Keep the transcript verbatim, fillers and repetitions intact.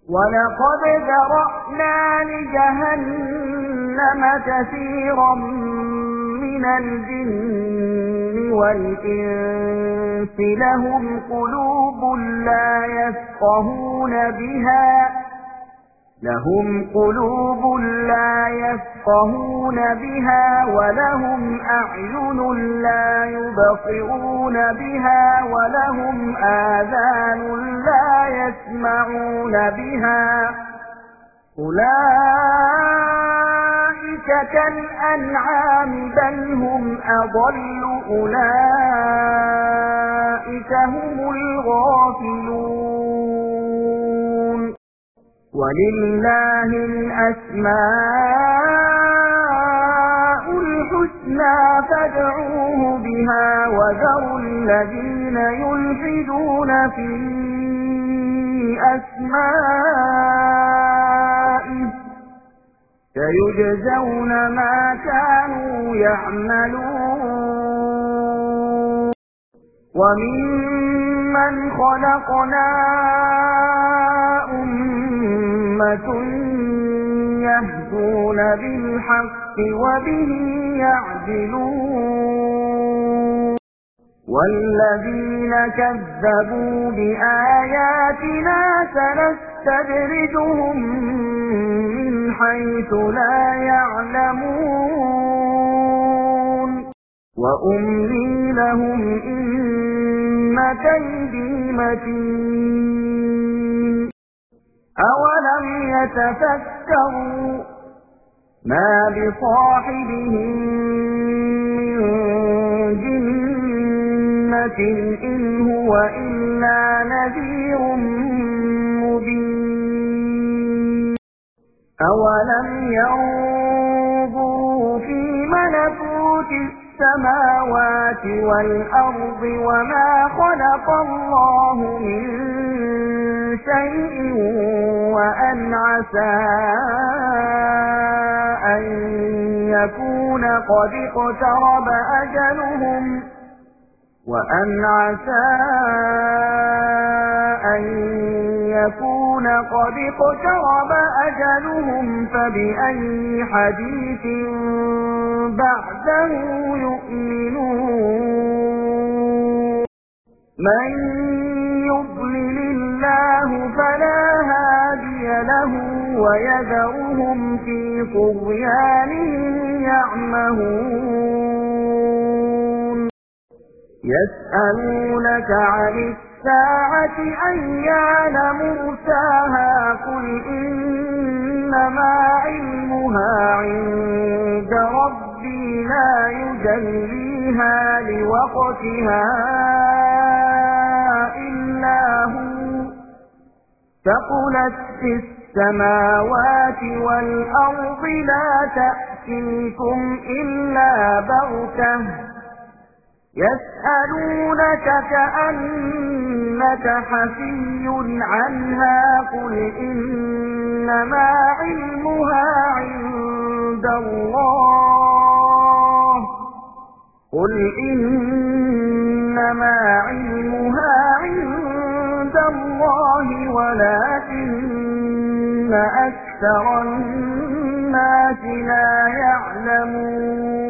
وَلَقَدْ ذَرَأْنَا لِجَهَنَّمَ كَثِيرًا مِنَ الْجِنِّ وَالْإِنسِ لَهُمْ قُلُوبٌ لَّا يَفْقَهُونَ بِهَا لهم قلوب لا يفقهون بها ولهم أعين لا يبصرون بها ولهم آذان لا يسمعون بها أولئك كالأنعام بل هم أضل أولئك هم الغافلون ولله الأسماء الحسنى فادعوه بها وذروا الذين يلحدون في أسمائه سيجزون ما كانوا يعملون وممن خلقنا أمة يهدون بالحق وبه يعدلون والذين كذبوا بآياتنا سنستدرجهم من حيث لا يعلمون وأملي لهم إن كيدي متين أولم يتفكروا ما بصاحبهم من جنة إن هو إلا نذير مبين أولم ينظروا في ملكوت السماوات والأرض وما خلق الله من شيء وأن عسى أن يكون قد اقترب أجلهم وأن عسى أن يكون قد اقترب أجلهم فبأي حديث بعده يؤمنون من يضلل الله فلا هادي له ويذرهم في طغيانهم يعمهون يسألونك عن الساعة أيان مرساها قل إنما علمها عند ربي لا يجليها لوقتها إلا هو ثقلت في السماوات والأرض لا تأتيكم إلا بغتة يسألونك كأنك حفي عنها قل إنما علمها عند الله قل إنما علمها عند الله ولكن أكثر الناس لا يعلمون